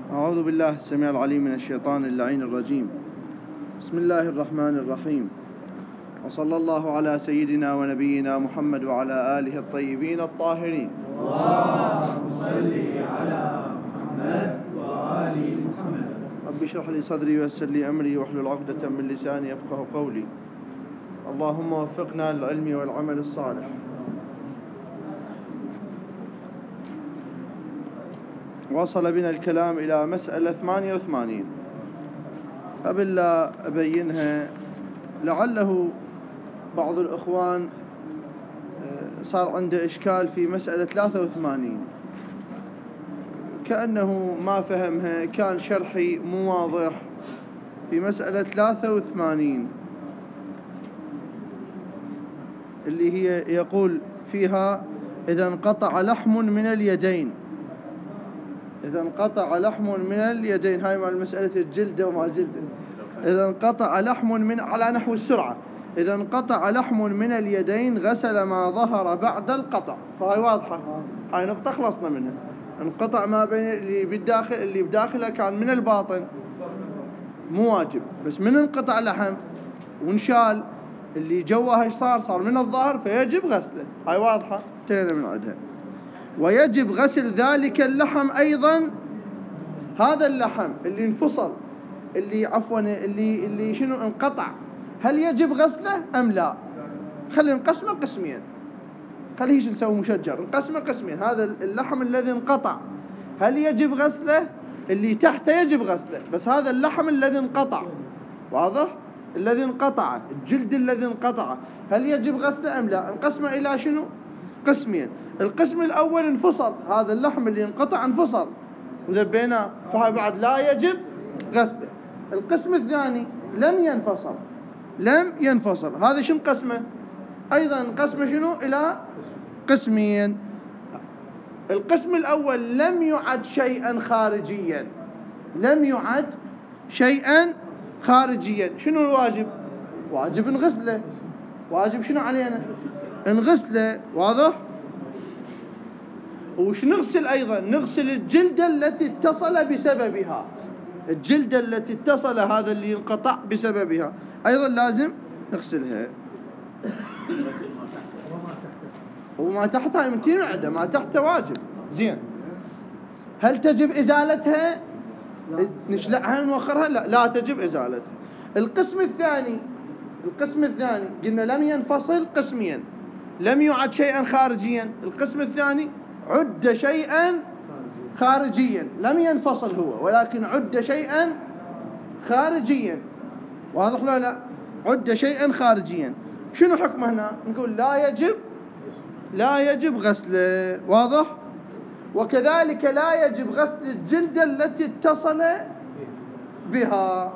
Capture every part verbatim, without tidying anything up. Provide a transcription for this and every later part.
أعوذ بالله السميع العليم من الشيطان اللعين الرجيم. بسم الله الرحمن الرحيم، وصلى الله على سيدنا ونبينا محمد وعلى آله الطيبين الطاهرين. اللهم صل على محمد وآل محمد. رب اشرح لي صدري ويسر لي أمري واحلل عقدة من لساني يفقه قولي. اللهم وفقنا للعلم والعمل الصالح. وصل بنا الكلام إلى مسألة ثمانية وثمانين. قبل لا أبينها لعله بعض الإخوان صار عنده إشكال في مسألة ثلاثة وثمانين، كأنه ما فهمها، كان شرحي مو واضح في مسألة ثلاثة وثمانين اللي هي يقول فيها إذا انقطع لحم من اليدين. إذا انقطع لحم من اليدين، هاي مع مسألة الجلدة وما جلدة. إذا انقطع لحم من على نحو السرعة، إذا انقطع لحم من اليدين غسل ما ظهر بعد القطع. فهاي واضحة، هاي نقطة خلصنا منها. انقطع ما بين اللي بالداخل اللي بداخله كان من الباطن مو واجب، بس من انقطع لحم وانشال اللي جوه ايش صار صار من الظهر فيجب غسله. هاي واضحة انتهينا من عندها. ويجب غسل ذلك اللحم أيضا، هذا اللحم اللي انفصل اللي عفوا اللي اللي شنو انقطع، هل يجب غسله أم لا؟ خلينا نقسمه قسمين، خليه ايش نسوي مشجر، نقسمه قسمين. هذا اللحم الذي انقطع هل يجب غسله؟ اللي تحته يجب غسله، بس هذا اللحم الذي انقطع، واضح؟ الذي انقطع، الجلد الذي انقطع، هل يجب غسله أم لا؟ نقسمه إلى شنو؟ قسمين. القسم الأول انفصل، هذا اللحم اللي انقطع انفصل وذبيناه، فهذا بعد لا يجب غسله. القسم الثاني لم ينفصل، لم ينفصل، هذا شنو قسمه؟ أيضا قسمه شنو؟ إلى قسمين. القسم الأول لم يعد شيئا خارجيا، لم يعد شيئا خارجيا. شنو الواجب؟ واجب نغسله، واجب شنو علينا؟ نغسله، واضح؟ وش نغسل أيضا؟ نغسل الجلدة التي اتصل بسببها، الجلدة التي اتصل هذا اللي انقطع بسببها أيضا لازم نغسلها. وما تحتها يمكن معدة، ما تحتها واجب. زين، هل تجب إزالتها؟ نشلعها نوخرها؟ لا، لا تجب إزالتها. القسم الثاني، القسم الثاني قلنا لم ينفصل قسميا، لم يعد شيئا خارجيا. القسم الثاني عد شيئا خارجيا، لم ينفصل هو ولكن عد شيئا خارجيا، واضح لا لا؟ عد شيئا خارجيا. شنو حكمه هنا؟ نقول لا يجب، لا يجب غسله، واضح؟ وكذلك لا يجب غسل الجلدة التي اتصل بها.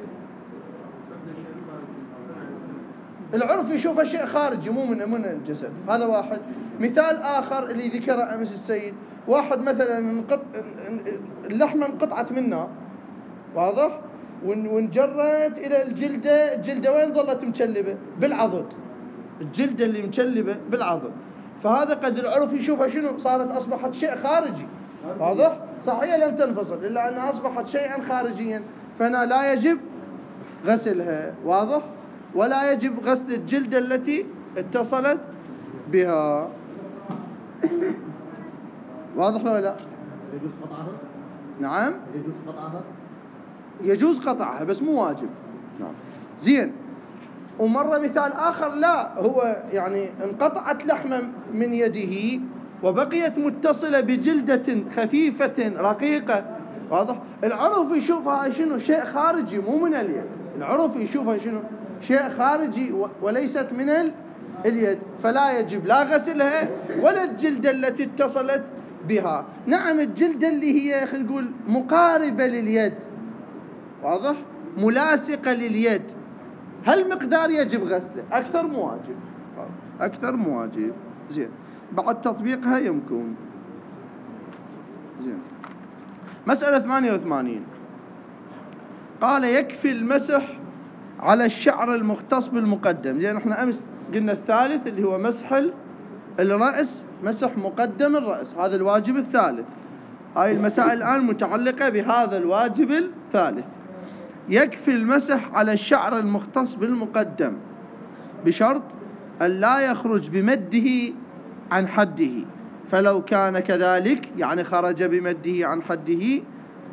العرف يشوفه شيء خارجي مو من من الجسد، هذا واحد. مثال آخر اللي ذكره أمس السيد، واحد مثلا انقط... اللحمة انقطعت منه، واضح؟ وانجرت إلى الجلدة، الجلدة وين ظلت مشلبة؟ بالعضد، الجلدة اللي مشلبة بالعضد، فهذا قد العرف يشوفها شنو؟ صارت أصبحت شيء خارجي، واضح؟ صحيح لم تنفصل إلا أنها أصبحت شيئا خارجيا، فهنا لا يجب غسلها، واضح؟ ولا يجب غسل الجلدة التي اتصلت بها. واضح ولا لا؟ يجوز قطعها؟ نعم يجوز قطعها؟ يجوز قطعها بس مو واجب. نعم. زين. ومرة مثال آخر لا، هو يعني انقطعت لحمة من يده وبقيت متصلة بجلدة خفيفة رقيقة، واضح؟ العرف يشوفها شنو؟ شيء خارجي مو من اليد، العرف يشوفها شنو؟ شيء خارجي وليست من اليد، فلا يجب لا غسلها ولا الجلدة التي اتصلت بها. نعم الجلدة اللي هي خلينا نقول مقاربة لليد، واضح؟ ملاصقة لليد، هل مقدار يجب غسله؟ أكثر مو واجب، أكثر مو واجب. زين، بعد تطبيقها يمكن. زين، مسألة ثمانية وثمانين قال يكفي المسح على الشعر المختص بالمقدم. زين، احنا أمس قلنا الثالث اللي هو مسح الرأس، مسح مقدم الرأس، هذا الواجب الثالث. هاي المسائل الآن متعلقة بهذا الواجب الثالث. يكفي المسح على الشعر المختص بالمقدم بشرط أن لا يخرج بمده عن حده، فلو كان كذلك يعني خرج بمده عن حده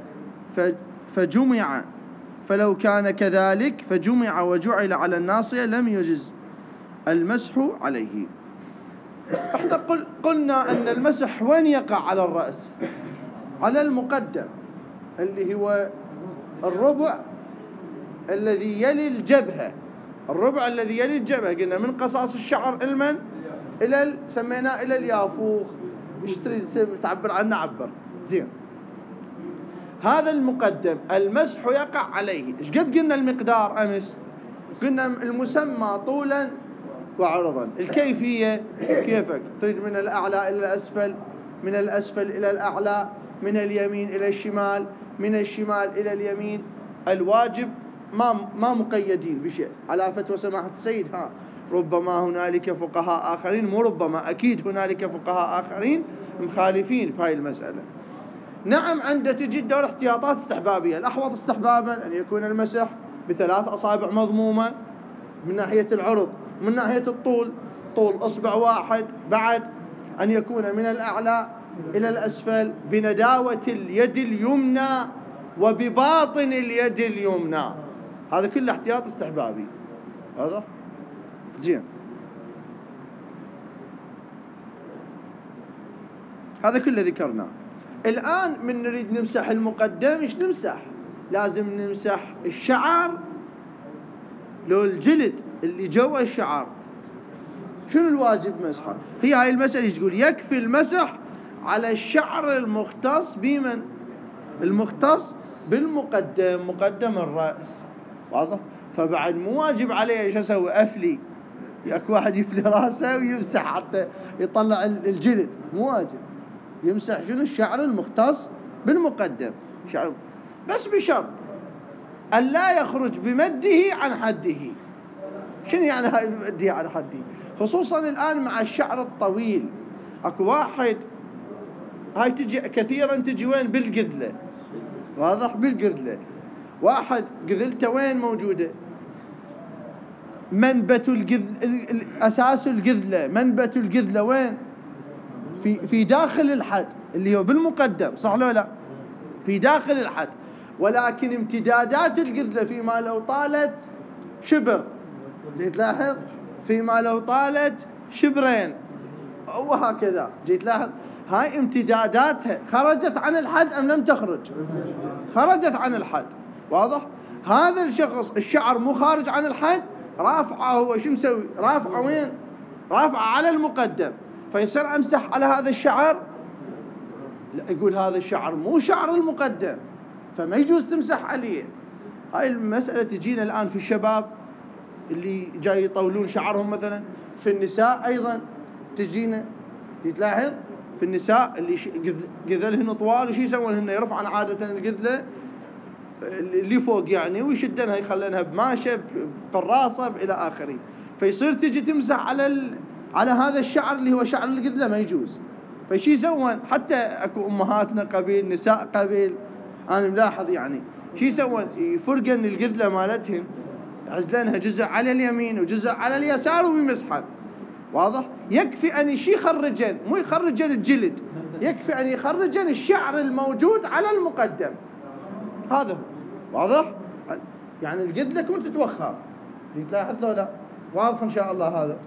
فجمع فلو كان كذلك فجمع وجعل على الناصية لم يجز المسح عليه. احنا قل قلنا أن المسح وين يقع على الرأس؟ على المقدم اللي هو الربع الذي يلي الجبهة، الربع الذي يلي الجبهة قلنا من قصاص الشعر المن إلى سميناه إلى اليافوخ. ايش تريد تعبر عنه عبر زين. هذا المقدم المسح يقع عليه. ايش قد قلنا المقدار أمس؟ قلنا المسمى طولا وعرضا. الكيفية كيفك تريد من الأعلى إلى الأسفل، من الأسفل إلى الأعلى، من اليمين إلى الشمال، من الشمال إلى اليمين. الواجب ما ما مقيدين بشيء على فتوى سماحة السيد. ها ربما هنالك فقهاء آخرين، مو ربما أكيد هنالك فقهاء آخرين مخالفين في هاي المسألة. نعم عنده تجد دور احتياطات استحبابية. الأحوط استحبابا أن يكون المسح بثلاث أصابع مضمومة من ناحية العرض، من ناحية الطول طول إصبع واحد، بعد أن يكون من الأعلى إلى الأسفل بنداوة اليد اليمنى وبباطن اليد اليمنى. هذا كله احتياط استحبابي. هذا زين. هذا كله ذكرناه. الآن من نريد نمسح المقدم ايش نمسح؟ لازم نمسح الشعر لو الجلد اللي جوا الشعر. شنو الواجب مسحه؟ هي هاي المسألة تقول يكفي المسح على الشعر المختص بمن؟ المختص بالمقدم، مقدم الرأس. واضح؟ فبعد مو واجب عليه ايش اسوي؟ افلي ياك واحد يفلي راسه ويمسح حتى يطلع الجلد، مو واجب. يمسح شنو؟ الشعر المختص بالمقدم شعر، بس بشرط أن لا يخرج بمده عن حده. شنو يعني هاي بمده عن حده؟ خصوصا الآن مع الشعر الطويل اكو واحد هاي تجي كثيرا تجي وين؟ بالقذلة. واضح؟ بالقذلة. واحد قذلته وين موجودة؟ منبت القذل، أساس القذلة، منبت القذلة وين؟ في في داخل الحد اللي هو بالمقدم، صح ولا لا؟ في داخل الحد، ولكن امتدادات القذلة فيما لو طالت شبر، تلاحظ فيما لو طالت شبرين وهكذا، جيت لاحظ هاي امتداداتها خرجت عن الحد أم لم تخرج؟ خرجت عن الحد. واضح؟ هذا الشخص الشعر مو خارج عن الحد، رافعه هو شو مسوي؟ رافعه وين؟ رافعه على المقدم، فيصير امسح على هذا الشعر؟ لا، يقول هذا الشعر مو شعر المقدم فما يجوز تمسح عليه. هاي المسألة تجينا الآن في الشباب اللي جاي يطولون شعرهم مثلا، في النساء أيضا تجينا. تلاحظ في النساء اللي قذلهن طوال وشي يسوونهن؟ يرفعن عادة القذلة اللي فوق يعني ويشدنها يخلنها بماشة بالراسة إلى آخره، فيصير تجي تمسح على ال... على هذا الشعر اللي هو شعر القذلة، ما يجوز. فشي يسوون؟ حتى اكو امهاتنا قبيل، نساء قبيل، انا ملاحظ يعني شي يسوون؟ يفرقن القذلة مالتهن، عزلنها جزء على اليمين وجزء على اليسار ويمسحن. واضح؟ يكفي ان شي يخرجن، مو يخرجن الجلد، يكفي ان يخرجن الشعر الموجود على المقدم. هذا هو. واضح؟ يعني القذلة كنت تتوخر، تلاحظ لو لا؟ واضح ان شاء الله هذا.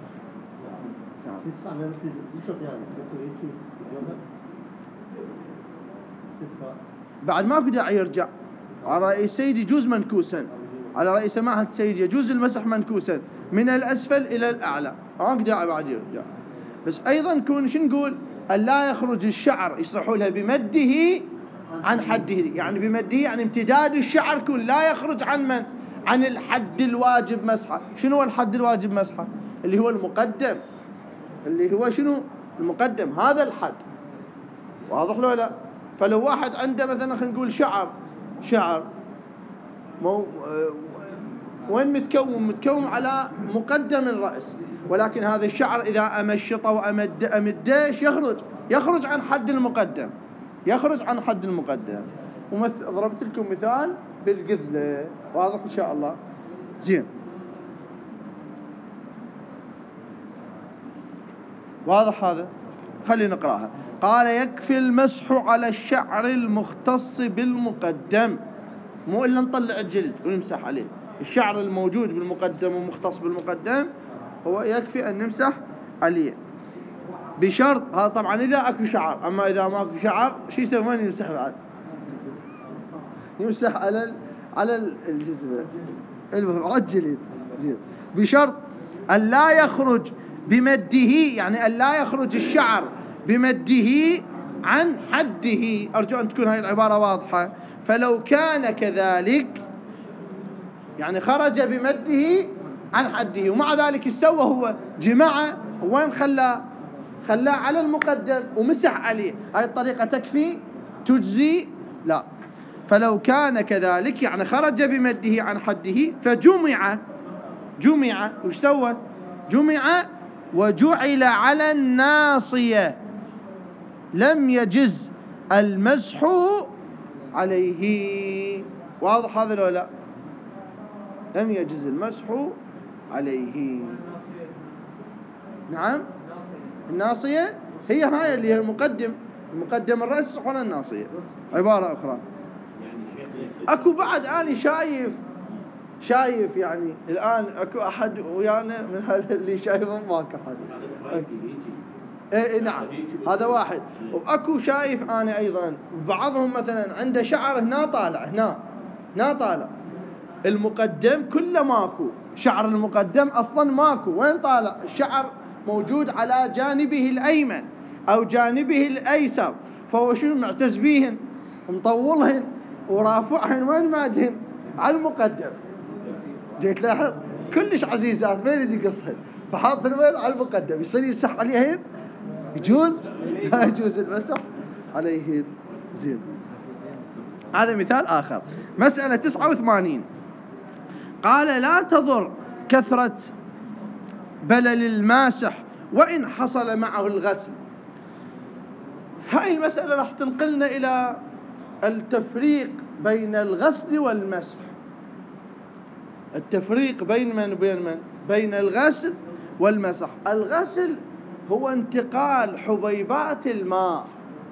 بعد ما في داعي يرجع. على رأي السيد يجوز منكوسا، على رأي سماحة السيد يجوز المسح منكوسا من الأسفل إلى الأعلى، ما في داعي بعد يرجع. بس أيضا كون شو نقول؟ أن لا يخرج الشعر، يصحوا لها بمده عن حده، يعني بمده يعني امتداد الشعر كل لا يخرج عن من؟ عن الحد الواجب مسحه. شنو هو الحد الواجب مسحه؟ اللي هو المقدم، اللي هو شنو؟ المقدم، هذا الحد. واضح لو لا؟ فلو واحد عنده مثلا خلينا نقول شعر شعر مو وين متكون؟ متكون على مقدم الرأس، ولكن هذا الشعر إذا أمشطه وأمد أمدش يخرج يخرج عن حد المقدم. يخرج عن حد المقدم. وضربت لكم مثال بالقذلة، واضح إن شاء الله؟ زين، واضح هذا؟ خلينا نقراها. قال يكفي المسح على الشعر المختص بالمقدم، مو إلا نطلع الجلد ونمسح عليه. الشعر الموجود بالمقدم ومختص بالمقدم هو يكفي أن نمسح عليه بشرط. هذا طبعا إذا أكو شعر، أما إذا ما أكو شعر شو يسوون؟ يمسح بعد، يمسح على ال على ال على الجلد. زين، بشرط أن لا يخرج بمده، يعني أن لا يخرج الشعر بمده عن حده. أرجو أن تكون هاي العبارة واضحة. فلو كان كذلك، يعني خرج بمده عن حده ومع ذلك استوى هو جماعة، وين خلاه؟ خلاه على المقدم ومسح عليه. هاي الطريقة تكفي؟ تجزي؟ لا. فلو كان كذلك يعني خرج بمده عن حده فجمع، جمع وش سوى؟ جمع وجعل على الناصية لم يجز المسح عليه. واضح هذا لو لا؟ لم يجز المسح عليه. نعم، الناصية هي هاي اللي هي المقدم، المقدم الرأس على الناصية. عبارة أخرى، أكو بعد أنا شايف شايف يعني الآن أكو أحد ويانا من اللي شايفهم؟ ماكو أحد. إيه نعم، هذا واحد. وأكو شايف أنا أيضا بعضهم مثلا عنده شعر هنا طالع، هنا هنا طالع، المقدم كله ماكو، شعر المقدم أصلا ماكو، وين طالع؟ الشعر موجود على جانبه الأيمن أو جانبه الأيسر، فهو شنو؟ معتز بيهن، مطولهن ورافعهن، وين مادهن؟ على المقدم. جيت لاحظ كلش عزيزات ما يريد يقصهن، فحاط الوين؟ على المقدم. يصير يمسح عليهن؟ يجوز؟ لا يجوز المسح عليهن. زين، هذا مثال آخر. مسألة تسعة وثمانين، قال لا تضر كثرة بلل الماسح وإن حصل معه الغسل. هاي المسألة راح تنقلنا إلى التفريق بين الغسل والمسح. التفريق بين من وبين من؟ بين الغسل والمسح. الغسل هو انتقال حبيبات الماء،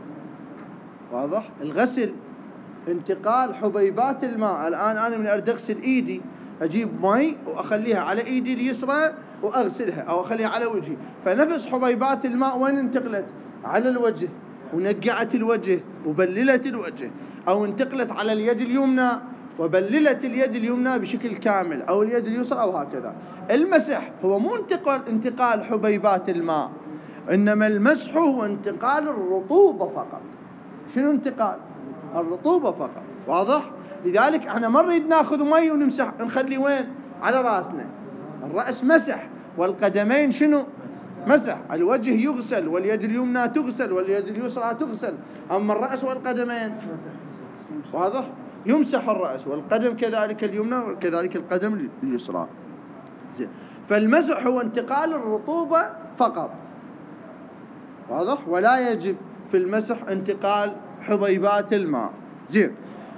واضح؟ الغسل انتقال حبيبات الماء. الآن أنا من أريد أغسل إيدي، أجيب مي وأخليها على إيدي اليسرى وأغسلها، أو أخليها على وجهي، فنفس حبيبات الماء وين انتقلت؟ على الوجه، ونقعت الوجه وبللت الوجه، أو انتقلت على اليد اليمنى وبللت اليد اليمنى بشكل كامل، أو اليد اليسرى، أو هكذا. المسح هو مو انتقال انتقال حبيبات الماء، إنما المسح هو انتقال الرطوبة فقط. شنو انتقال؟ الرطوبة فقط، واضح؟ لذلك احنا ما نريد ناخذ مي ونمسح نخلي وين؟ على راسنا. الرأس مسح، والقدمين شنو؟ مسح. الوجه يغسل، واليد اليمنى تغسل، واليد اليسرى تغسل، أما الرأس والقدمين واضح؟ يمسح الرأس والقدم كذلك اليمنى وكذلك القدم اليسرى. زين، فالمسح هو انتقال الرطوبة فقط، واضح؟ ولا يجب في المسح انتقال حبيبات الماء. زين،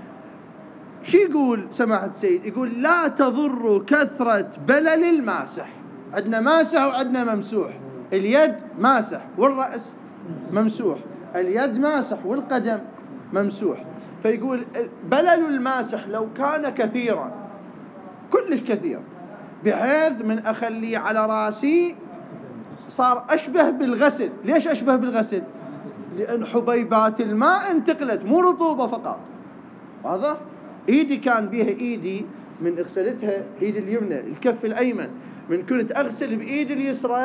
شو يقول سماحة السيد؟ يقول لا تضر كثرة بلل الماسح. عندنا ماسح وعندنا ممسوح. اليد ماسح والرأس ممسوح، اليد ماسح والقدم ممسوح. فيقول بلل الماسح لو كان كثيرا، كلش كثير، بحيث من أخليه على راسي صار أشبه بالغسل. ليش أشبه بالغسل؟ لأن حبيبات الماء انتقلت، مو رطوبة فقط، واضح؟ إيدي كان بيها إيدي من اغسلتها، إيدي اليمنى الكف الأيمن، من كنت أغسل بإيدي اليسرى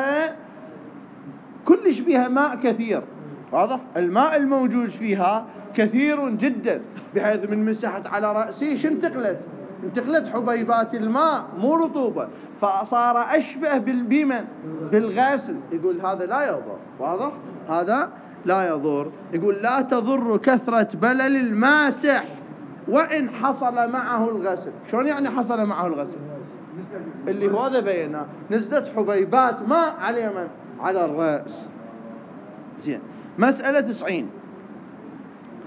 كلش بيها ماء كثير، واضح؟ الماء الموجود فيها كثير جدا، بحيث من مسحت على رأسي شو انتقلت؟ انتقلت حبيبات الماء مو رطوبة، فصار أشبه بالبيمن بالغسل. يقول هذا لا يضر، واضح؟ هذا لا يضر. يقول لا تضر كثرة بلل الماسح وإن حصل معه الغسل. شلون يعني حصل معه الغسل؟ اللي هو هذا بينه، نزلت حبيبات ماء على اليمن على الرأس. زين، مسألة تسعين،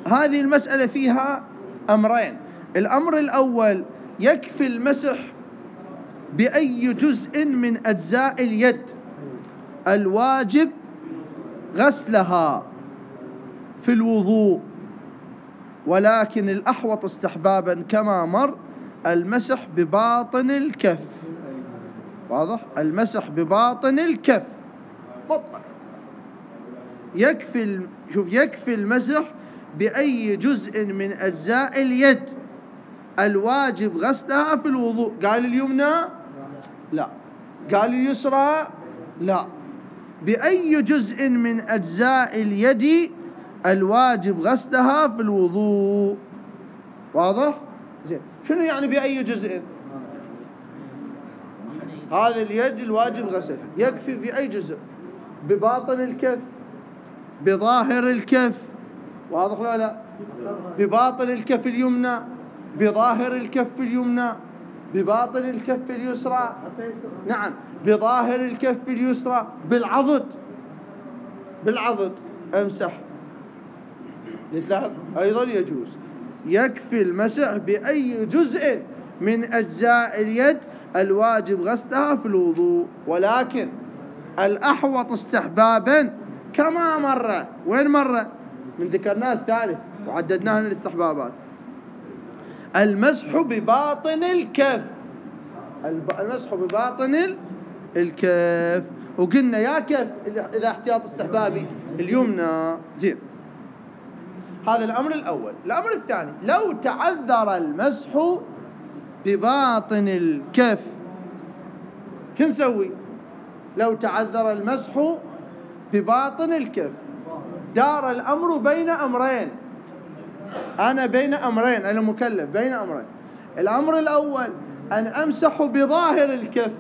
هذه المسألة فيها أمرين. الأمر الأول يكفي المسح بأي جزء من أجزاء اليد الواجب غسلها في الوضوء، ولكن الأحوط استحبابا كما مر المسح بباطن الكف. واضح؟ المسح بباطن الكف مطلق. يكفي شوف يكفي المسح بأي جزء من أجزاء اليد الواجب غسلها في الوضوء. قال اليمنى؟ لا. قال اليسرى؟ لا. بأي جزء من أجزاء اليد الواجب غسلها في الوضوء. واضح؟ زين. شنو يعني بأي جزء؟ هذه اليد الواجب غسلها، يكفي في أي جزء؟ بباطن الكف، بظاهر الكف. واضح ولا لا؟ بباطن الكف اليمنى، بظاهر الكف اليمنى، بباطن الكف اليسرى. نعم، بظاهر الكف اليسرى، بالعضد. بالعضد امسح. أيضا يجوز. يكفي المسح بأي جزء من أجزاء اليد الواجب غسلها في الوضوء، ولكن الأحوط استحبابا كما مر. وين مر؟ من ذكرناه الثالث وعددناه الاستحبابات. المسح بباطن الكف. المسح بباطن الكف، وقلنا يا كف إذا احتياط استحبابي اليمنى. زين، هذا الأمر الأول. الأمر الثاني، لو تعذر المسح بباطن الكف شو نسوي؟ لو تعذر المسح بباطن الكف، دار الأمر بين أمرين. أنا بين أمرين، أنا مكلف بين أمرين. الأمر الأول أن أمسح بظاهر الكف.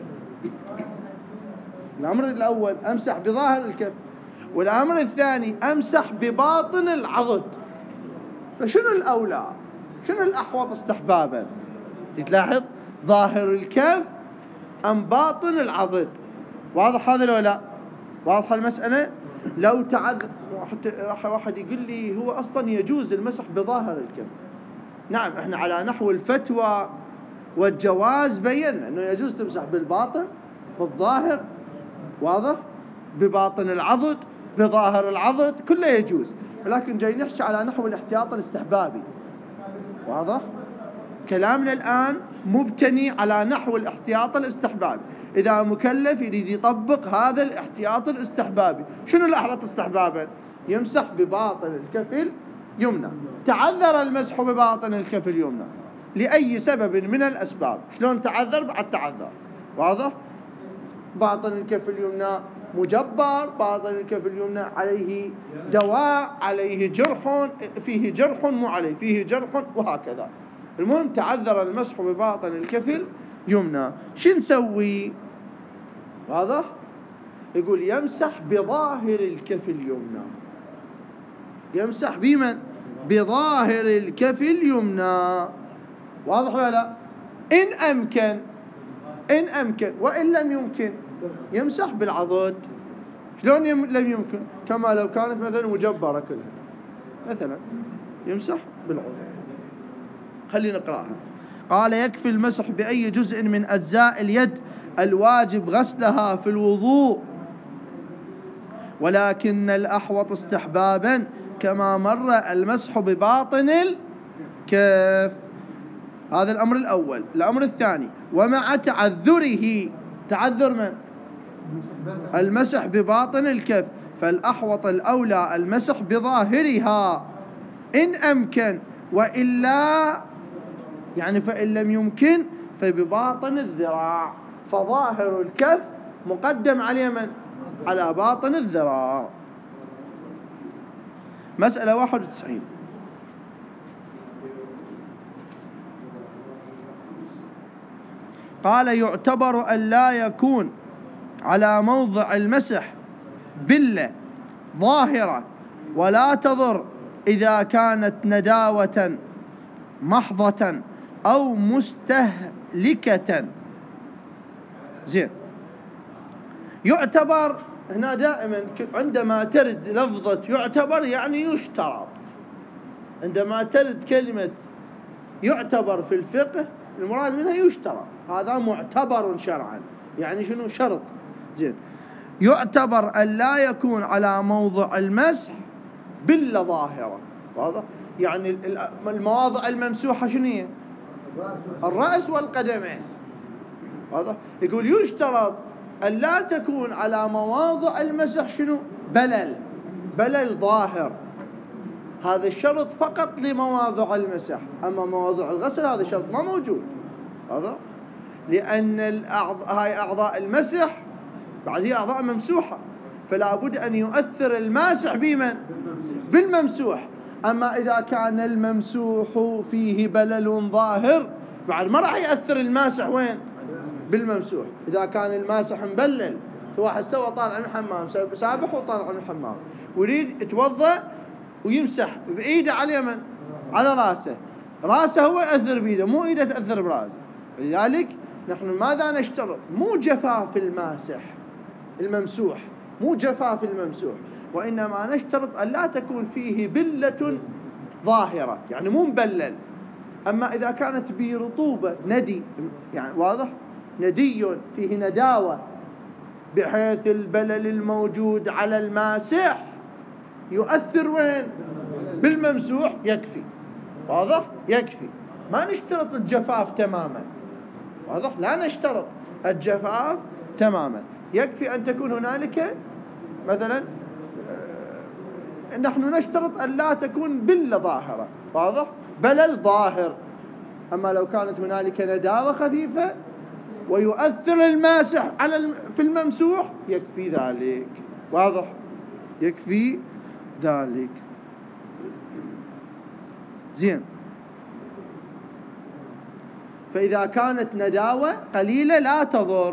الأمر الأول أمسح بظاهر الكف، والأمر الثاني أمسح بباطن العضد. فشنو الأولى؟ شنو الأحوط استحبابا؟ تلاحظ ظاهر الكف أم باطن العضد؟ واضح هذا ولا لا؟ واضح المسألة؟ لو تعذر، حتى راح واحد يقول لي هو أصلا يجوز المسح بظاهر الكف. نعم، احنا على نحو الفتوى والجواز بينا انه يجوز تمسح بالباطن، بالظاهر. واضح؟ بباطن العضد، بظاهر العضد، كله يجوز. ولكن جاي نحكي على نحو الاحتياط الاستحبابي. واضح؟ كلامنا الآن مبتني على نحو الاحتياط الاستحبابي. إذا مكلف يريد يطبق هذا الاحتياط الاستحبابي، شنو الاحوط استحبابا؟ يمسح بباطن الكف اليمنى. تعذر المسح بباطن الكف اليمنى لأي سبب من الأسباب. شلون تعذر؟ بعد تعذر. واضح؟ باطن الكف اليمنى مجبر، باطن الكف اليمنى عليه دواء، عليه جرح، فيه جرح مو عليه، فيه جرح، وهكذا. المهم تعذر المسح بباطن الكف اليمنى، شو نسوي؟ واضح؟ يقول يمسح بظاهر الكف اليمنى. يمسح بمن؟ بظاهر الكف اليمنى. واضح ولا لا؟ إن أمكن، إن أمكن، وإن لم يمكن يمسح بالعضد. شلون يم... لم يمكن؟ كما لو كانت مثلا مجبرة كلها، مثلا يمسح بالعضد. خلينا نقرأها. قال يكفي المسح بأي جزء من أجزاء اليد الواجب غسلها في الوضوء، ولكن الأحوط استحبابا كما مر المسح بباطن الكف. هذا الأمر الأول. الأمر الثاني، ومع تعذره، تعذر من؟ المسح بباطن الكف، فالأحوط الأولى المسح بظاهرها إن أمكن، وإلا يعني فإن لم يمكن فبباطن الذراع. فظاهر الكف مقدم على من؟ على باطن الذراع. مسألة واحد وتسعين. قال يعتبر أن لا يكون على موضع المسح بلة ظاهرة ولا تضر إذا كانت نداوة محضة أو مستهلكة. زين، يعتبر هنا دائما عندما ترد لفظة يعتبر يعني يشترط. عندما ترد كلمة يعتبر في الفقه المراد منها يشترط، هذا معتبر شرعا، يعني شنو؟ شرط. زين، يعتبر أن لا يكون على موضع المسح بلة ظاهرة. واضح؟ يعني المواضع الممسوحة شنو هي؟ الرأس والقدمين. واضح؟ يقول يشترط أن لا تكون على مواضع المسح شنو؟ بلل، بلل ظاهر. هذا الشرط فقط لمواضع المسح، أما مواضع الغسل هذا الشرط ما موجود. هذا لأن الأعضاء هاي أعضاء المسح بعد هي أعضاء ممسوحة، فلا بد أن يؤثر الماسح بمن؟ بالممسوح. أما إذا كان الممسوح فيه بلل ظاهر بعد ما راح يأثر الماسح وين؟ بالممسوح. إذا كان الماسح مبلل، واحد استوى طالع من الحمام سابح وطالع من الحمام ويريد يتوضأ ويمسح بإيده على اليمن على راسه، راسه هو يأثر بإيده مو إيده تأثر براسه. لذلك نحن ماذا نشترط؟ مو جفاف الماسح الممسوح، مو جفاف الممسوح، وإنما نشترط أن لا تكون فيه بلة ظاهرة، يعني مو مبلل. أما إذا كانت برطوبة ندي، يعني واضح، ندي فيه نداوة بحيث البلل الموجود على الماسح يؤثر وين؟ بالممسوح، يكفي. واضح؟ يكفي، ما نشترط الجفاف تماما. واضح؟ لا نشترط الجفاف تماما، يكفي أن تكون هنالك مثلا نحن نشترط أن لا تكون بلة ظاهرة. واضح؟ بلل ظاهر. أما لو كانت هنالك نداوة خفيفة ويؤثر الماسح على في الممسوح يكفي ذلك. واضح؟ يكفي ذلك. زين، فإذا كانت نداوة قليلة لا تضر.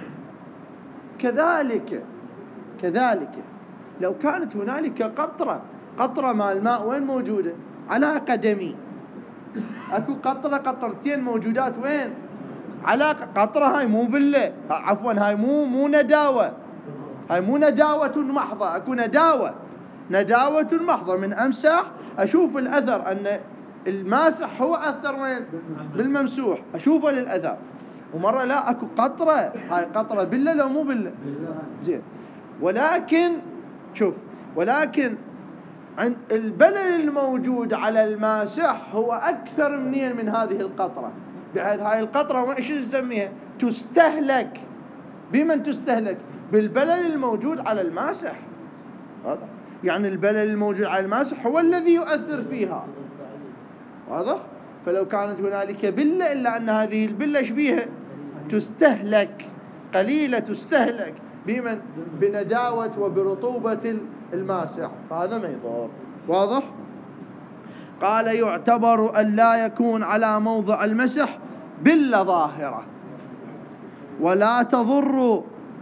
كذلك كذلك لو كانت هنالك قطرة، قطرة مع الماء وين موجودة؟ على قدمي. أكو قطرة قطرتين موجودات وين؟ على قطرة. هاي مو بلة، عفوا هاي مو مو نداوة، هاي مو نداوة محضة. أكو نداوة، نداوة محضة من أمسح أشوف الأثر أن الماسح هو أثر وين؟ بالممسوح، أشوفه للأثر. ومرة لا، أكو قطرة، هاي قطرة بلة لو مو بلة. زين، ولكن شوف، ولكن عن البلل الموجود على الماسح هو أكثر منين من هذه القطرة، بحيث هاي القطرة ايش نسميها؟ تستهلك. بمن تستهلك؟ بالبلل الموجود على الماسح. واضح؟ يعني البلل الموجود على الماسح هو الذي يؤثر فيها. واضح؟ فلو كانت هنالك بلة إلا أن هذه البلة ايش بيها؟ تستهلك، قليلة تستهلك بمن؟ بنداوة وبرطوبة الماسح، فهذا ما يضر. واضح؟ قال يعتبر أن لا يكون على موضع المسح بلة ظاهرة ولا تضر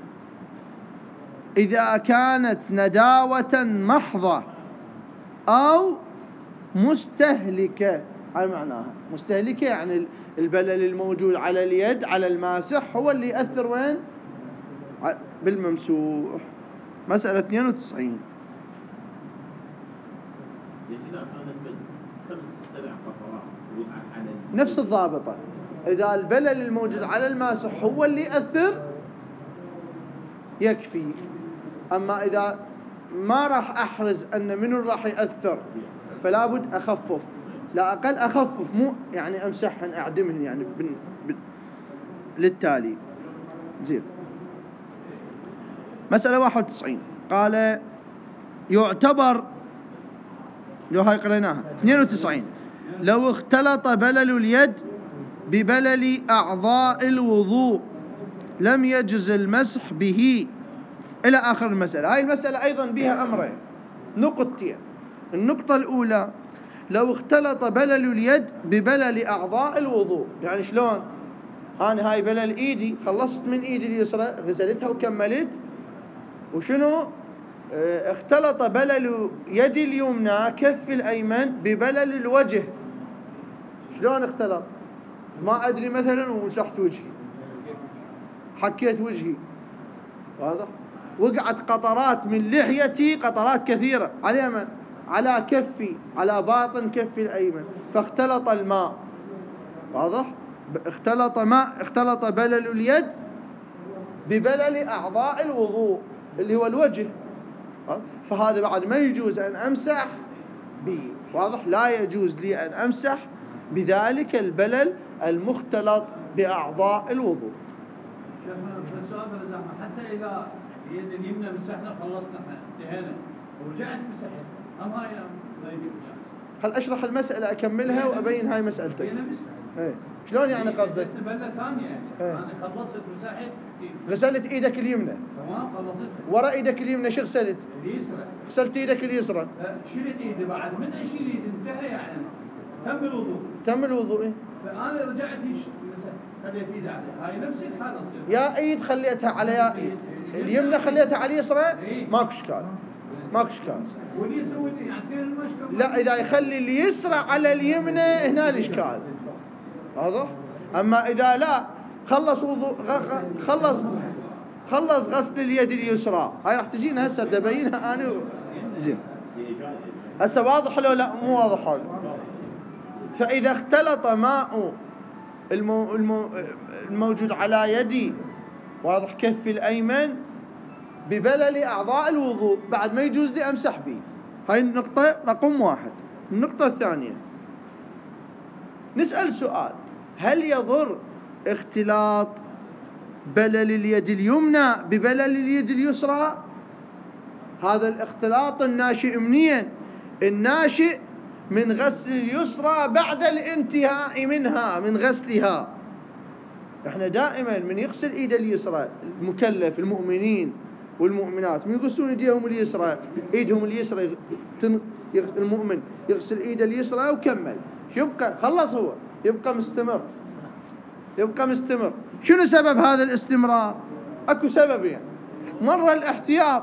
إذا كانت نداوة محضة أو مستهلكة. هاي معناها مستهلكة، يعني البلل الموجود على اليد على الماسح هو اللي يأثر وين؟ بالممسوح. مسألة اثنين وتسعين. نفس الضابطة، إذا البلل الموجود على الماسح هو اللي يأثر يكفي. أما إذا ما راح أحرز أن منو راح يأثر فلا بد أخفف، لا أقل أخفف، مو يعني أمسحهن أعدمهن يعني بن بن للتالي. زين، مسألة واحد وتسعين. قال يعتبر، لو هاي قريناها. اثنين وتسعين. لو اختلط بلل اليد ببلل أعضاء الوضوء لم يجز المسح به، إلى آخر المسألة. هاي المسألة أيضا بها أمرين، نقطتين. النقطة الأولى، لو اختلط بلل اليد ببلل أعضاء الوضوء، يعني شلون؟ أنا هاي بلل إيدي، خلصت من إيدي اليسرى غسلتها وكملت، وشنو؟ اه اختلط بلل يدي اليمنى كف الأيمن ببلل الوجه. شلون اختلط؟ ما أدري، مثلا ومسحت وجهي، حكيت وجهي، واضح؟ وقعت قطرات من لحيتي، قطرات كثيرة على اليمن، على كفي على باطن كفي الأيمن فاختلط الماء، واضح؟ اختلط ماء اختلط بلل اليد ببلل أعضاء الوضوء اللي هو الوجه، فهذا بعد ما يجوز أن أمسح به، واضح؟ لا يجوز لي أن أمسح بذلك البلل المختلط بأعضاء الوضوء. شيخنا السؤال بالزحمة، حتى إذا اليد اليمنى مسحنا خلصنا احنا انتهينا ورجعت مسحت، أم هاي لا يجوز؟ خل أشرح المسألة أكملها وأبين هاي مسألتك. ايه شلون يعني قصدك؟ بلة ثانية ايه؟ أنا خلصت مسحت غسلت إيدك اليمنى، تمام خلصتها، ورا إيدك اليمنى شو غسلت؟ اليسرى، غسلت إيدك اليسرى، شلت إيدي بعد من أشيل إيدي انتهى يعني تم الوضوء، تم الوضوء. إيه؟ فأنا رجعت خليت إيدي عليها، هاي نفس الحالة أصير. يا إيد خليتها على يا إيد، اليمنى خليتها على اليسرى، ماكو إشكال، ماكو إشكال. ولي سويت يعني فين المشكلة؟ لا إذا يخلي اليسرى على اليمنى هنا الإشكال، واضح؟ أما إذا لا خلص وضوء خلص خلص غسل اليد اليسرى، هاي راح تجينا هسه بدي أبينها أنا زين. هسه واضح لو لا مو واضح هذا؟ فإذا اختلط ماء المو المو الموجود على يدي، واضح، كفي الأيمن ببلل أعضاء الوضوء، بعد ما يجوز لي أمسح به. هاي النقطة رقم واحد. النقطة الثانية، نسأل سؤال: هل يضر اختلاط بلل اليد اليمنى ببلل اليد اليسرى؟ هذا الاختلاط الناشئ منين؟ الناشئ من غسل اليسرى بعد الانتهاء منها من غسلها. احنا دائما من يغسل ايد اليسرى المكلف المؤمنين والمؤمنات من يغسلون ايديهم اليسرى، ايدهم اليسرى المؤمن يغسل ايد اليسرى وكمل، يبقى خلص، هو يبقى مستمر، يبقى مستمر. شنو سبب هذا الاستمرار؟ اكو سببين. يعني مرة الاحتياط،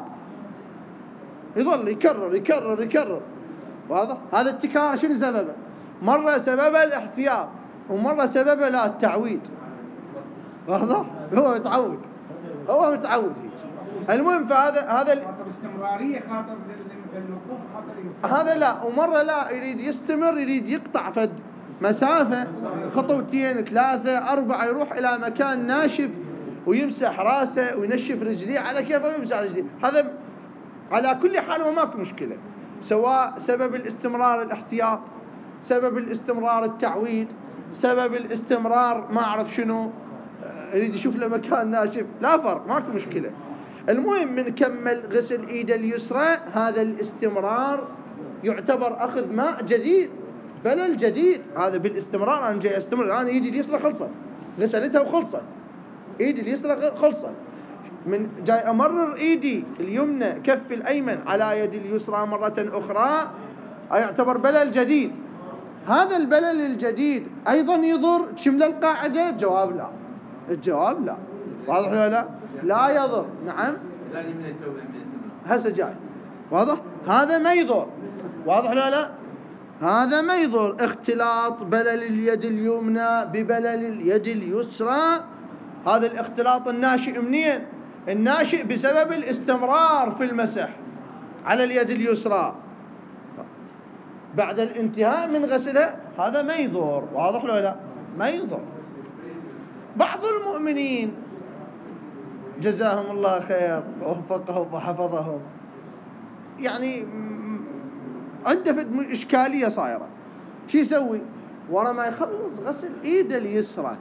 يظل يكرر يكرر يكرر، واضح؟ هذا التكرار شنو سببه؟ مرة سببه الاحتياط، ومرة سببه لا التعويد، واضح؟ هو متعود، هو متعود هيك. المهم فهذا هذا خاطر استمرارية، خاطر الوقوف، خاطر هذا لا، ومرة لا يريد يستمر، يريد يقطع فد مسافة خطوتين ثلاثة أربعة، يروح إلى مكان ناشف ويمسح راسه وينشف رجليه على كيفه ويمسح رجليه. هذا على كل حال وماكو مشكلة، سواء سبب الاستمرار الاحتياط، سبب الاستمرار التعويد، سبب الاستمرار ما أعرف شنو، يريد يشوف له مكان ناشف، لا فرق، ماكو مشكلة. المهم من كمل غسل ايد اليسرى، هذا الاستمرار يعتبر أخذ ماء جديد، بلل جديد. هذا بالاستمرار، أنا جاي أستمر الآن، ايدي اليسرى خلصت، غسلتها وخلصت، ايدي اليسرى خلصت، من جاي أمرر ايدي اليمنى كف الأيمن على يد اليسرى مرة أخرى، يعتبر بلل جديد. هذا البلل الجديد أيضا يضر؟ شمل القاعدة؟ الجواب لا، الجواب لا، واضح ولا لا؟ لا يضر. نعم هسه جاي، واضح؟ هذا ما يضر، واضح ولا لا؟ هذا ما يضر. اختلاط بلل اليد اليمنى ببلل اليد اليسرى، هذا الاختلاط الناشئ منين؟ الناشئ بسبب الاستمرار في المسح على اليد اليسرى بعد الانتهاء من غسلها، هذا ما يضر، واضح ولا لا؟ ما يضر. بعض المؤمنين جزاهم الله خير ووفقهم وحفظهم، يعني عنده إشكالية صايرة، شو يسوي؟ ورا ما يخلص غسل إيده اليسرى،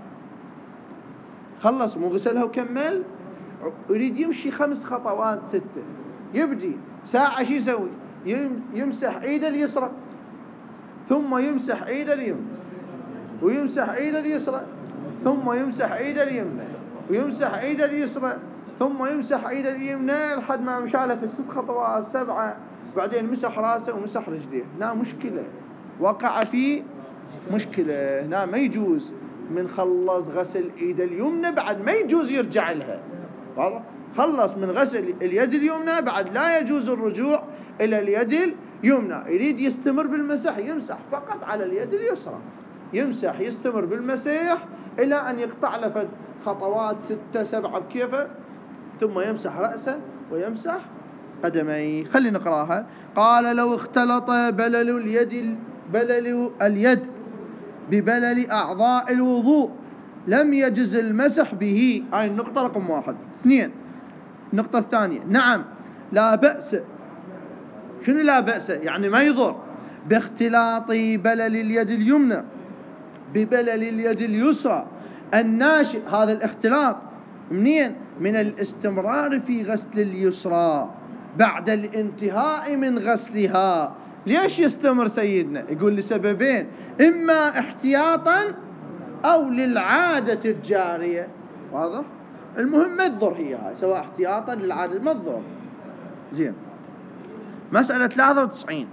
خلص مو غسلها وكمل، يريد يمشي خمس خطوات ستة، يبدي ساعة، شو يسوي؟ يمسح إيده اليسرى، ثم يمسح إيده اليمنى، ويمسح إيده اليسرى، ثم يمسح إيده اليمنى، ويمسح إيده اليسرى، ثم يمسح إيده اليمنى، لحد ما مشاله في الست خطوات سبعة، بعدين مسح راسه ومسح رجليه. هنا مشكلة، وقع في مشكلة هنا، ما يجوز من خلص غسل إيده اليمنى بعد ما يجوز يرجع لها، واضح؟ خلص من غسل اليد اليمنى بعد لا يجوز الرجوع إلى اليد اليمنى، يريد يستمر بالمسح، يمسح فقط على اليد اليسرى، يمسح يستمر بالمسح إلى أن يقطع له خطوات ستة سبعة بكيفه، ثم يمسح رأسه ويمسح قدميه. خلينا نقراها. قال لو اختلط بلل اليد بلل اليد ببلل أعضاء الوضوء لم يجز المسح به. هاي النقطة رقم واحد. اثنين، النقطة الثانية، نعم لا بأس. شنو لا بأس؟ يعني ما يضر باختلاط بلل اليد اليمنى ببلل اليد اليسرى الناشئ. هذا الاختلاط منين؟ من الاستمرار في غسل اليسرى بعد الانتهاء من غسلها. ليش يستمر سيدنا؟ يقول لسببين: إما احتياطا أو للعادة الجارية. واضح؟ المهم ما تضر هي هاي، سواء احتياطا للعادة ما تضر. زين. مسألة ثلاثة وتسعين.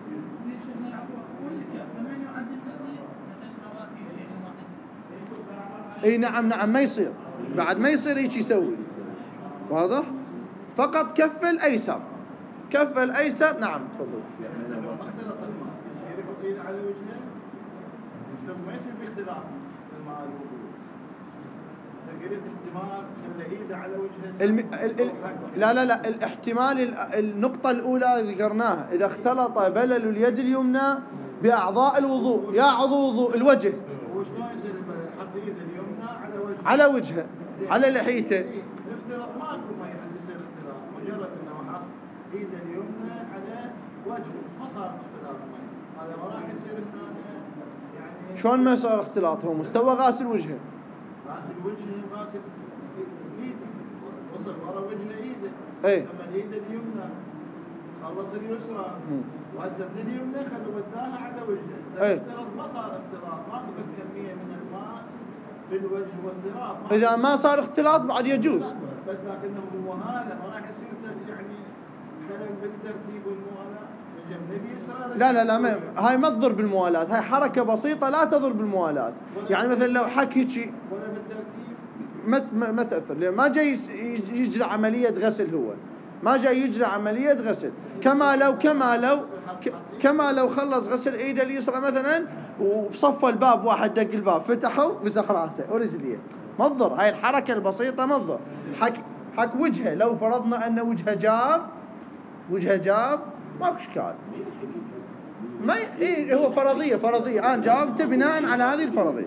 اي نعم نعم ما يصير، بعد ما يصير هيك يسوي. واضح؟ فقط كف الأيسر، كف الأيسر. نعم تفضل. يعني لو ما اختلط الماء يصير يحط ايده على وجهه، ما يصير باختلاط الماء الوضوء. اذا قلت احتمال خلى ايده على وجهه الم... ال... ال... لا لا لا الاحتمال ال... النقطة الأولى ذكرناها، إذا اختلط بلل اليد اليمنى بأعضاء الوضوء. يا عضو وضوء الوجه، وشلون يصير يحط ايده اليمنى على وجهه على وجهه، على لحيته. نفترض ماكو ما يصير اختلاط، مجرد انه حط ايده اليمنى على وجهه ما صار اختلاط ماء، هذا ما راح يصير هنا يعني. شلون ما صار اختلاط؟ هو مستوى غاسل وجهه، غاسل وجهه وغاسل ايده، وصل ورا وجهه ايده. اي ثم ايده اليمنى خلص اليسرى، وهسه من اليمنى خلوا وداها على وجهه. نفترض ما صار اختلاط، ما اخذت كميه من الماء في الوجه واضطراب. إذا ما صار اختلاط بعد يجوز، بس لكنه هو هذا ما راح يصير يعني خلل بالترتيب والموالاة من جنب اليسرى. لا لا لا ما... هاي ما تضر بالموالاة، هاي حركة بسيطة لا تضر بالموالاة. يعني مثلا لو حكي شيء ولا بالترتيب ما ما, ما تأثر، لأن ما جاي يجري عملية غسل، هو ما جاي يجري عملية غسل. كما لو كما لو كما لو خلص غسل ايده اليسرى مثلا وبصفى الباب، واحد دق الباب فتحه مسح راسه ورجليه، ما تضر. هاي الحركة البسيطة ما تضر. حك حك وجهه، لو فرضنا أن وجهه جاف، وجهه جاف ماكو اشكال. ما ي... إيه هو فرضية فرضية أنا جاوبته بناء على هذه الفرضية.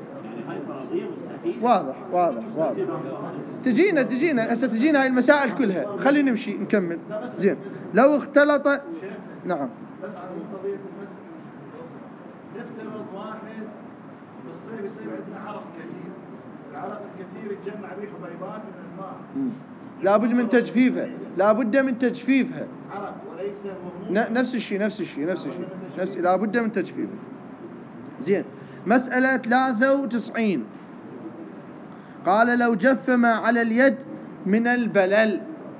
واضح واضح واضح. تجينا تجينا هسه تجينا هاي المسائل كلها. خلينا نمشي نكمل. زين. لو اختلط. نعم. بس على قضية المسح، نفترض واحد بالصيف يصير عندنا عرق كثير، العرق الكثير يتجمع به حبيبات من الماء، لابد من تجفيفها، لابد من تجفيفها. عرق وليس هرمون. نفس الشيء نفس الشيء نفس الشيء نفس لابد من تجفيفها. زين. مسألة ثلاثة وتسعين. قال لو جف ما على اليد من البلل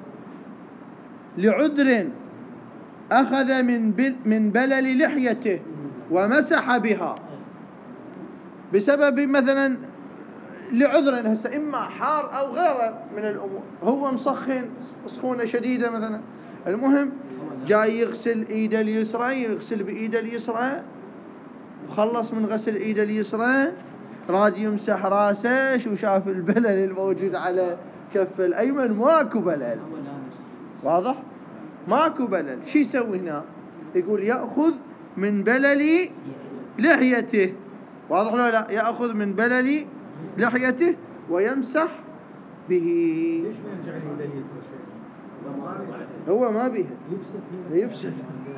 لعذر أخذ من بل من بلل لحيته ومسح بها بسبب مثلا لعذر، هسه إما حار أو غيره من الأمور، هو مسخن سخونة شديدة مثلا، المهم جاي يغسل إيده اليسرى، يغسل بإيده اليسرى وخلص من غسل إيده اليسرى راد يمسح راسه، شو شاف البلل الموجود على كف الأيمن؟ ماكو بلل. واضح؟ ماكو بلل. شو يسوي هنا؟ يقول يأخذ من بلل لحيته. واضح ولا لا؟ يأخذ من بلل لحيته ويمسح به. ليش ما يرجع اليد اليسرى شوي؟ هو ما بيها يبسط.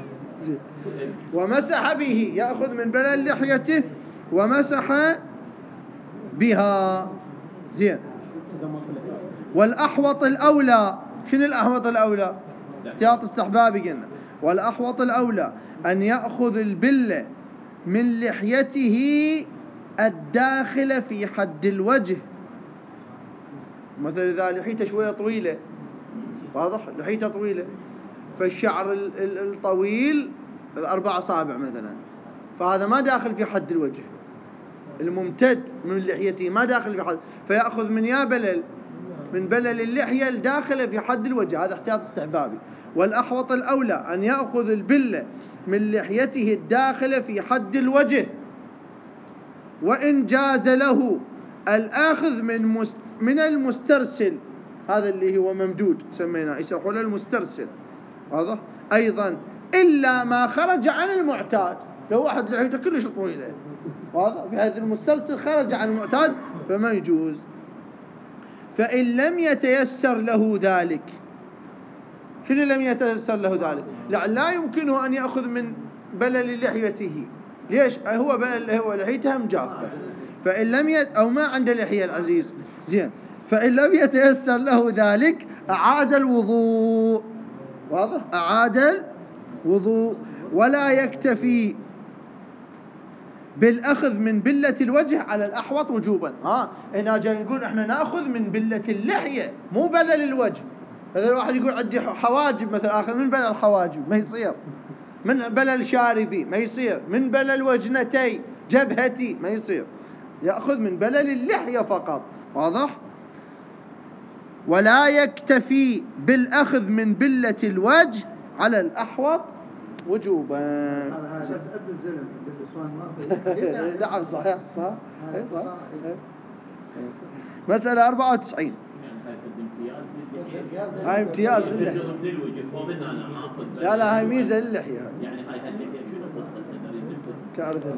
ومسح به، يأخذ من بلل لحيته ومسح بها. زين. والأحوط الأولى، شنو الأحوط الأولى؟ احتياط استحبابي قلنا. والأحوط الأولى أن يأخذ البلة من لحيته الداخلة في حد الوجه. مثلا إذا لحيته شوية طويلة، واضح لحيته طويلة، فالشعر الطويل أربع أصابع مثلا، فهذا ما داخل في حد الوجه، الممتد من لحيته ما داخل في حد، فيأخذ من يا بلل من بلل اللحية الداخلة في حد الوجه. هذا احتياط استحبابي. والأحوط الأولى أن يأخذ البلة من لحيته الداخلة في حد الوجه، وإن جاز له الآخذ من مست من المسترسل، هذا اللي هو ممدود سميناه يسمونه المسترسل، واضح؟ أيضا إلا ما خرج عن المعتاد، لو واحد لحيته كلش طويلة واضح بهذا المسترسل خرج عن المعتاد فما يجوز. فإن لم يتيسر له ذلك، شنو لم يتيسر له ذلك؟ لا, لا يمكنه أن يأخذ من بلل لحيته. ليش؟ هو بلل هو لحيته مجافة. فإن لم يت أو ما عنده لحية العزيز زين، فإن لم يتيسر له ذلك أعاد الوضوء. واضح؟ أعاد الوضوء. ولا يكتفي بالأخذ من بلة الوجه على الأحوط وجوبا. ها هنا جاي نقول احنا نأخذ من بلة اللحية مو بلل الوجه. مثلا واحد يقول عندي حواجب مثلا، أخذ من بلل الحواجب ما يصير، من بلل شاربي ما يصير، من بلل وجنتي جبهتي ما يصير، يأخذ من بلل اللحية فقط. واضح؟ ولا يكتفي بالأخذ من بلة الوجه على الأحوط وجوبا. هذا بس ابن الزلم السؤال نعم صحيح صح صح. مسألة أربعة وتسعين. هاي امتياز للحية. لا لا هاي ميزة للحية. يعني هاي هاللحية شنو قصتها؟ كارثة.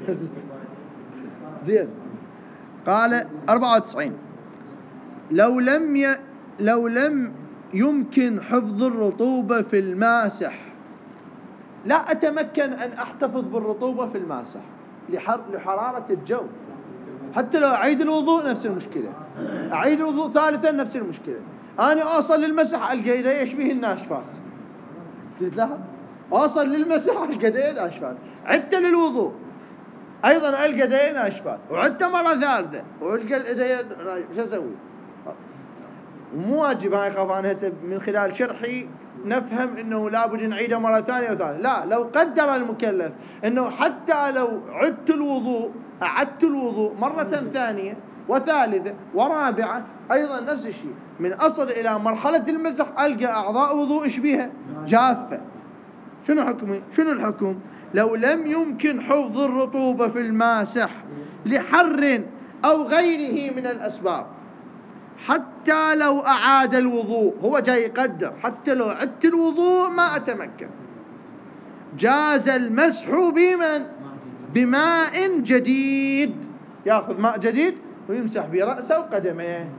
زين. قال أربعة وتسعين لو لم ي... لو لم يمكن حفظ الرطوبة في الماسح، لا أتمكن أن أحتفظ بالرطوبة في الماسح لحر... لحرارة الجو، حتى لو أعيد الوضوء نفس المشكلة، أعيد الوضوء ثالثا نفس المشكلة، أنا أوصل للمسح ألقى يدي يشبه الناشفات، قلت لها أوصل للمسح ألقى يدي ناشفات، عدت للوضوء أيضا ألقى يدي ناشفات، وعدت مرة ثالثة وألقى اليدين، شو أسوي؟ مو واجب هاي خاف أنا هسه من خلال شرحي نفهم إنه لابد نعيده مرة ثانية وثالثة. لا، لو قدر المكلف إنه حتى لو عدت الوضوء أعدت الوضوء مرة ثانية وثالثة ورابعة أيضا نفس الشيء، من أصل إلى مرحلة المسح ألقى أعضاء وضوء إيش بيها؟ جافة. شنو حكمي؟ شنو الحكم؟ لو لم يمكن حفظ الرطوبة في الماسح لحر أو غيره من الأسباب، حتى لو أعاد الوضوء، هو جاي يقدر حتى لو عدت الوضوء ما أتمكن، جاز المسح بمن؟ بماء جديد، يأخذ ماء جديد ويمسح برأسه وقدميه.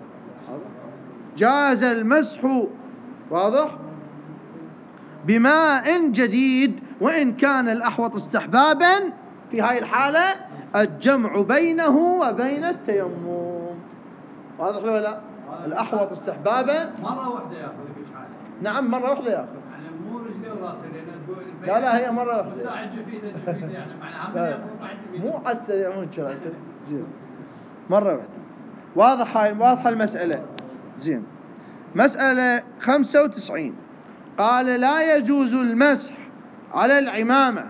جاز المسح واضح بماء جديد، وإن كان الأحوط استحبابا في هاي الحالة الجمع بينه وبين التيمم. واضح ولا لا؟ الأحوط استحبابا مرة واحدة ياخذ في حالة. نعم مرة واحدة ياخذ. يعني مو رجلين راسه لأن تقول لا لا هي مرة واحدة. مساعد جفيده جفيده يعني معنى عملية مو جفيده. مو حسن يا مو شراسة. زين. مرة واحدة. واضح هاي واضحة المسألة. زين. مسألة خمسة وتسعين قال لا يجوز المسح على العمامة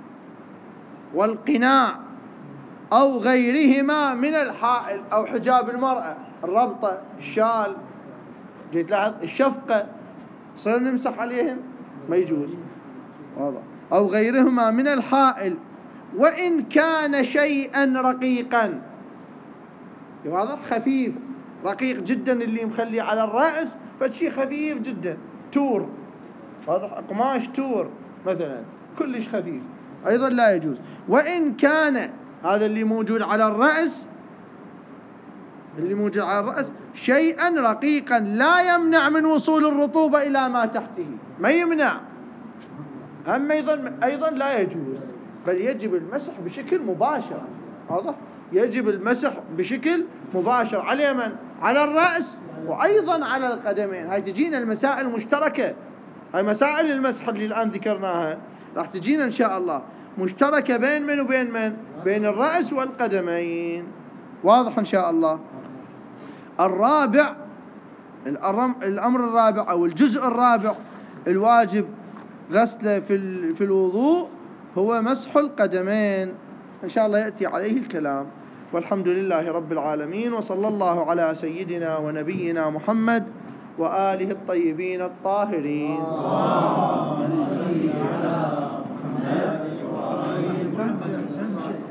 والقناع أو غيرهما من الحائل أو حجاب المرأة، الربطة، الشال، جيت لاحظ الشفقة، صار نمسح عليهن ما يجوز. واضح. أو غيرهما من الحائل وإن كان شيئا رقيقا. واضح؟ خفيف رقيق جدا اللي مخلي على الرأس فشي خفيف جدا، تور، واضح، قماش تور مثلا كلش خفيف أيضا لا يجوز. وإن كان هذا اللي موجود على الرأس، اللي موجود على الرأس شيئا رقيقا لا يمنع من وصول الرطوبة إلى ما تحته، ما يمنع، هم أيضا أيضا لا يجوز، بل يجب المسح بشكل مباشر. واضح؟ يجب المسح بشكل مباشر على من؟ على الرأس وأيضا على القدمين. هاي تجينا المسائل المشتركة، هاي مسائل المسح اللي الآن ذكرناها راح تجينا إن شاء الله مشتركة بين من وبين من؟ بين الرأس والقدمين. واضح إن شاء الله. الرابع، الأمر الرابع أو الجزء الرابع الواجب غسله في في الوضوء هو مسح القدمين، إن شاء الله يأتي عليه الكلام. والحمد لله رب العالمين، وصلى الله على سيدنا ونبينا محمد وآله الطيبين الطاهرين.